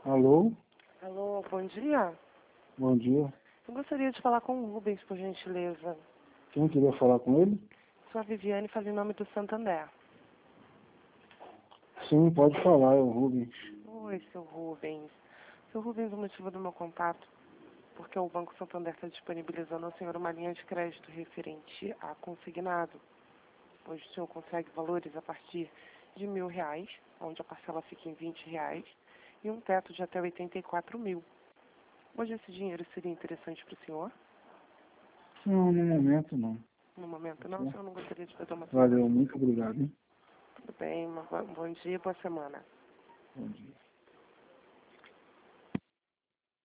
Alô? Alô, bom dia. Bom dia. Eu gostaria de falar com o Rubens, por gentileza. Quem queria falar com ele? Sou a Viviane, faz em nome do Santander. Sim, pode falar, é o Rubens. Oi, seu Rubens. Seu Rubens, o motivo do meu contato, porque o Banco Santander está disponibilizando ao senhor uma linha de crédito referente a consignado, onde o senhor consegue valores a partir de R$ 1.000, onde a parcela fica em R$ 20, e um teto de até 84 mil. Hoje esse dinheiro seria interessante para o senhor? Não, no momento não. No momento não, o senhor não gostaria de fazer uma Valeu, muito obrigado, hein? Tudo bem, um bom dia e boa semana. Bom dia.